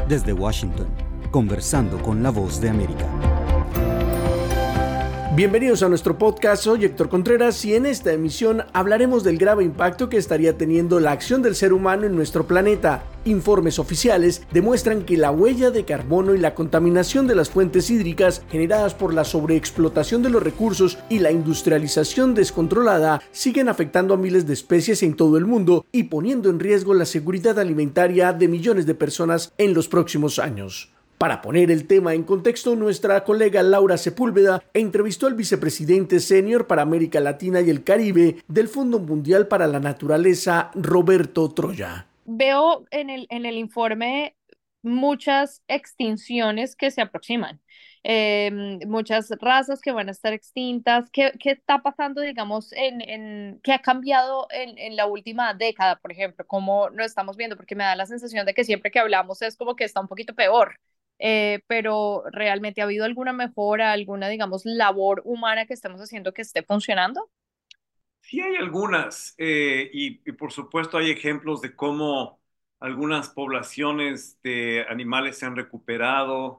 Desde Washington, conversando con la voz de América. Bienvenidos a nuestro podcast, soy Héctor Contreras y en esta emisión hablaremos del grave impacto que estaría teniendo la acción del ser humano en nuestro planeta. Informes oficiales demuestran que la huella de carbono y la contaminación de las fuentes hídricas generadas por la sobreexplotación de los recursos y la industrialización descontrolada siguen afectando a miles de especies en todo el mundo y poniendo en riesgo la seguridad alimentaria de millones de personas en los próximos años. Para poner el tema en contexto, nuestra colega Laura Sepúlveda entrevistó al vicepresidente senior para América Latina y el Caribe del Fondo Mundial para la Naturaleza, Roberto Troya. Veo en el informe muchas extinciones que se aproximan, muchas razas que van a estar extintas. ¿Qué está pasando, digamos, qué ha cambiado en la última década, por ejemplo? ¿Cómo lo estamos viendo? Porque me da la sensación de que siempre que hablamos es como que está un poquito peor. Pero ¿realmente ha habido alguna mejora, alguna, digamos, labor humana que estemos haciendo que esté funcionando? Sí hay algunas, y por supuesto hay ejemplos de cómo algunas poblaciones de animales se han recuperado.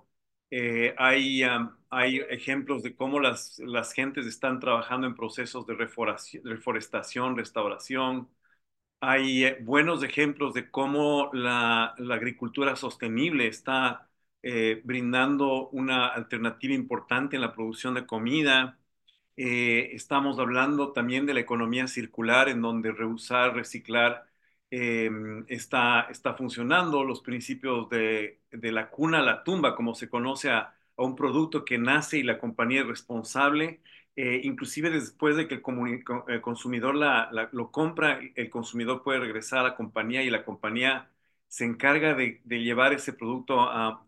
Hay ejemplos de cómo las gentes están trabajando en procesos de reforestación, restauración. Hay buenos ejemplos de cómo la agricultura sostenible está brindando una alternativa importante en la producción de comida. Estamos hablando también de la economía circular, en donde reusar, reciclar eh, está funcionando. Los principios de la cuna a la tumba, como se conoce a un producto que nace y la compañía es responsable. Inclusive después de que el consumidor lo compra, el consumidor puede regresar a la compañía y la compañía se encarga de llevar ese producto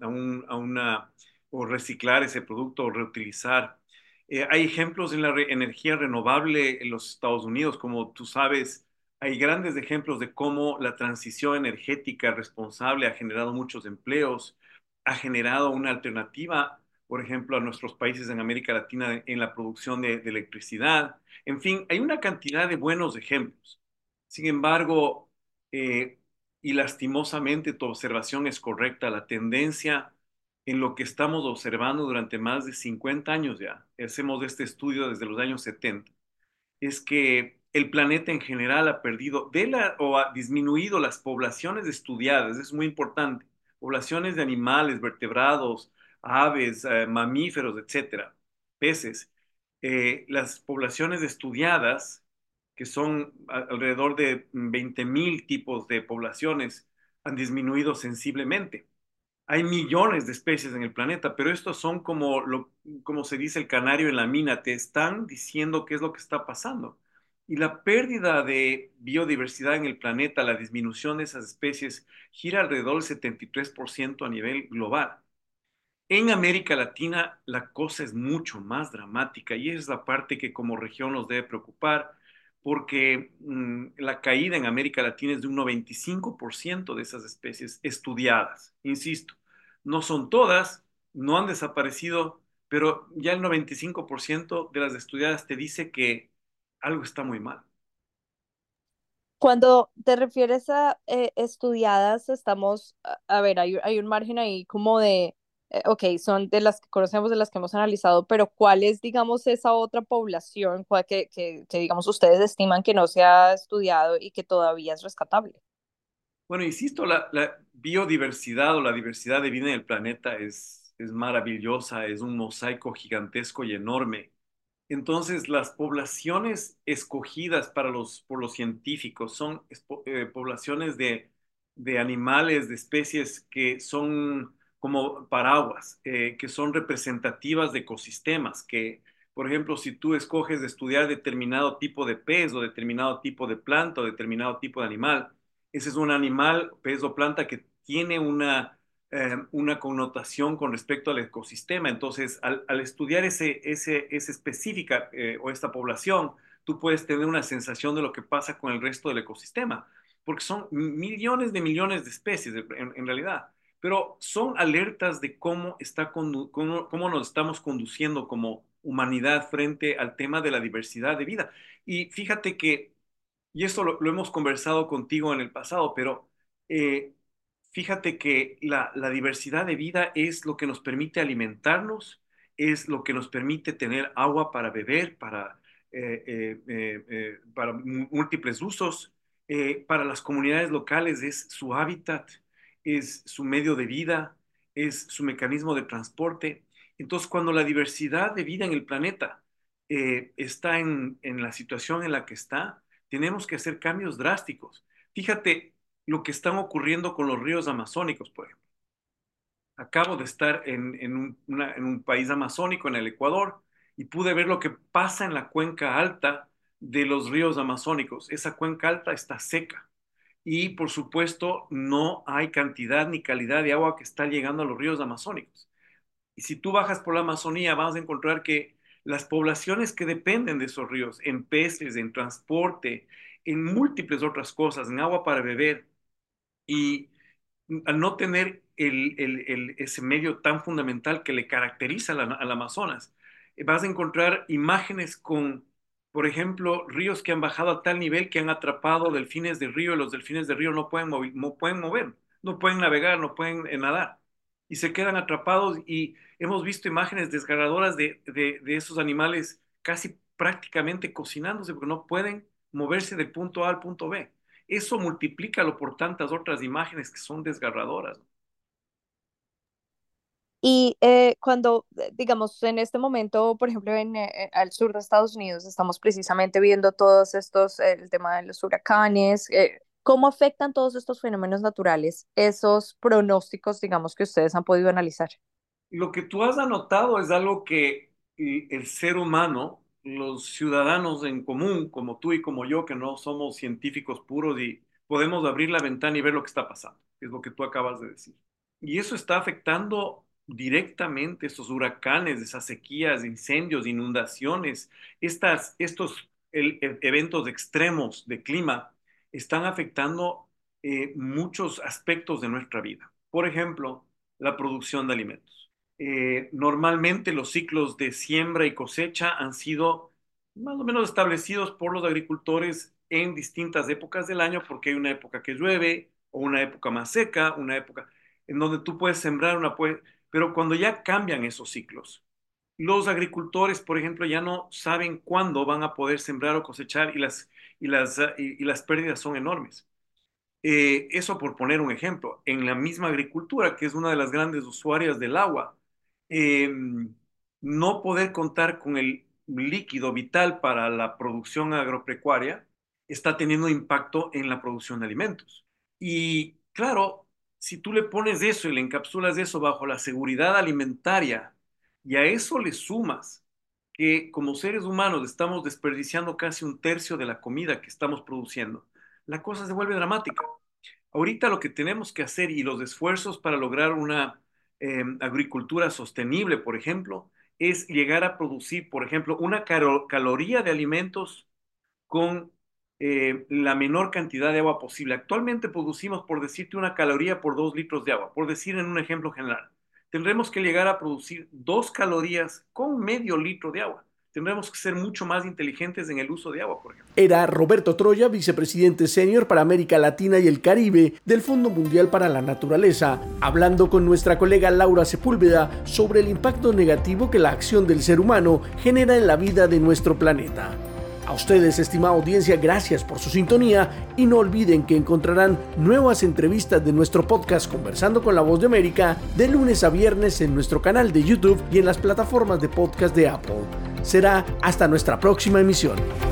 o reciclar ese producto o reutilizar. Hay ejemplos en la energía renovable en los Estados Unidos, como tú sabes, hay grandes ejemplos de cómo la transición energética responsable ha generado muchos empleos, ha generado una alternativa, por ejemplo, a nuestros países en América Latina en la producción de electricidad. En fin, hay una cantidad de buenos ejemplos. Sin embargo, eh, y lastimosamente tu observación es correcta, la tendencia en lo que estamos observando durante más de 50 años ya, hacemos este estudio desde los años 70, es que el planeta en general ha perdido o ha disminuido las poblaciones estudiadas, es muy importante, poblaciones de animales, vertebrados, aves, mamíferos, etcétera, peces. Las poblaciones estudiadas, que son alrededor de 20.000 tipos de poblaciones, han disminuido sensiblemente. Hay millones de especies en el planeta, pero estos son como se dice el canario en la mina, te están diciendo qué es lo que está pasando. Y la pérdida de biodiversidad en el planeta, la disminución de esas especies, gira alrededor del 73% a nivel global. En América Latina la cosa es mucho más dramática y es la parte que como región nos debe preocupar porque la caída en América Latina es de un 95% de esas especies estudiadas. Insisto, no son todas, no han desaparecido, pero ya el 95% de las estudiadas te dice que algo está muy mal. Cuando te refieres a estudiadas, estamos, a ver, hay un margen ahí como de, ok, son de las que conocemos, de las que hemos analizado, pero ¿cuál es, digamos, esa otra población digamos, ustedes estiman que no se ha estudiado y que todavía es rescatable? Bueno, insisto, la biodiversidad o la diversidad de vida en el planeta es maravillosa, es un mosaico gigantesco y enorme. Entonces, las poblaciones escogidas por los científicos son poblaciones de animales, de especies que son como paraguas, que son representativas de ecosistemas, que, por ejemplo, si tú escoges de estudiar determinado tipo de pez o determinado tipo de planta o determinado tipo de animal, ese es un animal, pez o planta que tiene una connotación con respecto al ecosistema. Entonces, al estudiar ese específica o esta población, tú puedes tener una sensación de lo que pasa con el resto del ecosistema, porque son millones de especies en realidad, pero son alertas de cómo nos estamos conduciendo como humanidad frente al tema de la diversidad de vida. Y fíjate que, y esto lo hemos conversado contigo en el pasado, pero eh, Fíjate que la diversidad de vida es lo que nos permite alimentarnos, es lo que nos permite tener agua para beber, para múltiples usos. Para las comunidades locales es su hábitat, es su medio de vida, es su mecanismo de transporte. Entonces, cuando la diversidad de vida en el planeta está en la situación en la que está, tenemos que hacer cambios drásticos. Fíjate lo que están ocurriendo con los ríos amazónicos, por ejemplo. Acabo de estar en un país amazónico, en el Ecuador, y pude ver lo que pasa en la cuenca alta de los ríos amazónicos. Esa cuenca alta está seca y, por supuesto, no hay cantidad ni calidad de agua que está llegando a los ríos amazónicos. Y si tú bajas por la Amazonía, vas a encontrar que las poblaciones que dependen de esos ríos, en peces, en transporte, en múltiples otras cosas, en agua para beber, y al no tener ese medio tan fundamental que le caracteriza al Amazonas, vas a encontrar imágenes con, por ejemplo, ríos que han bajado a tal nivel que han atrapado delfines de río y los delfines de río no pueden mover, no pueden navegar, no pueden nadar y se quedan atrapados y hemos visto imágenes desgarradoras de esos animales casi prácticamente cocinándose porque no pueden moverse del punto A al punto B. Eso multiplícalo por tantas otras imágenes que son desgarradoras. Y cuando, digamos, en este momento, por ejemplo, al sur de Estados Unidos, estamos precisamente viendo todos estos, el tema de los huracanes, ¿cómo afectan todos estos fenómenos naturales, esos pronósticos, digamos, que ustedes han podido analizar? Lo que tú has anotado es algo que el ser humano, los ciudadanos en común, como tú y como yo, que no somos científicos puros y podemos abrir la ventana y ver lo que está pasando, es lo que tú acabas de decir. Y eso está afectando directamente esos huracanes, esas sequías, incendios, inundaciones, estos eventos extremos de clima están afectando muchos aspectos de nuestra vida. Por ejemplo, la producción de alimentos. Normalmente los ciclos de siembra y cosecha han sido más o menos establecidos por los agricultores en distintas épocas del año, porque hay una época que llueve o una época más seca, una época en donde tú puedes sembrar, pero cuando ya cambian esos ciclos, los agricultores, por ejemplo, ya no saben cuándo van a poder sembrar o cosechar y las pérdidas son enormes. Eso por poner un ejemplo. En la misma agricultura, que es una de las grandes usuarias del agua, eh, no poder contar con el líquido vital para la producción agropecuaria está teniendo impacto en la producción de alimentos. Y claro, si tú le pones eso y le encapsulas eso bajo la seguridad alimentaria y a eso le sumas que como seres humanos estamos desperdiciando casi un tercio de la comida que estamos produciendo, la cosa se vuelve dramática. Ahorita lo que tenemos que hacer y los esfuerzos para lograr una agricultura sostenible, por ejemplo, es llegar a producir, por ejemplo, una caloría de alimentos con la menor cantidad de agua posible. Actualmente producimos, por decirte, una caloría por 2 litros de agua, por decir en un ejemplo general. Tendremos que llegar a producir 2 calorías con medio litro de agua. Tendremos que ser mucho más inteligentes en el uso de agua, por ejemplo. Era Roberto Troya, vicepresidente senior para América Latina y el Caribe del Fondo Mundial para la Naturaleza, hablando con nuestra colega Laura Sepúlveda sobre el impacto negativo que la acción del ser humano genera en la vida de nuestro planeta. A ustedes, estimada audiencia, gracias por su sintonía y no olviden que encontrarán nuevas entrevistas de nuestro podcast Conversando con la Voz de América de lunes a viernes en nuestro canal de YouTube y en las plataformas de podcast de Apple. Será hasta nuestra próxima emisión.